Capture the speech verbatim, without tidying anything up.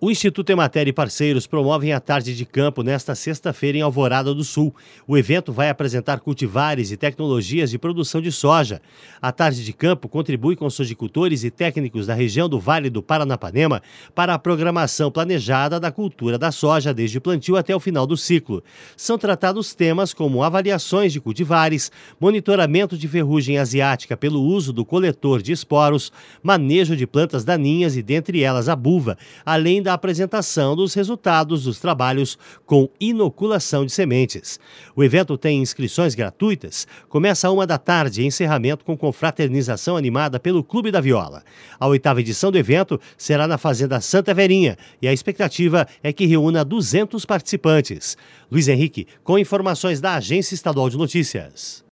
O Instituto Emater e parceiros promovem a tarde de campo nesta sexta-feira em Alvorada do Sul. O evento vai apresentar cultivares e tecnologias de produção de soja. A tarde de campo contribui com sojicultores e técnicos da região do Vale do Paranapanema para a programação planejada da cultura da soja desde o plantio até o final do ciclo. São tratados temas como avaliações de cultivares, monitoramento de ferrugem asiática pelo uso do coletor de esporos, manejo de plantas daninhas e, dentre elas, a buva, além da apresentação dos resultados dos trabalhos com inoculação de sementes. O evento tem inscrições gratuitas, começa a uma da tarde e encerramento com confraternização animada pelo Clube da Viola. A oitava edição do evento será na Fazenda Santa Verinha e a expectativa é que reúna duzentos participantes. Luiz Henrique, com informações da Agência Estadual de Notícias.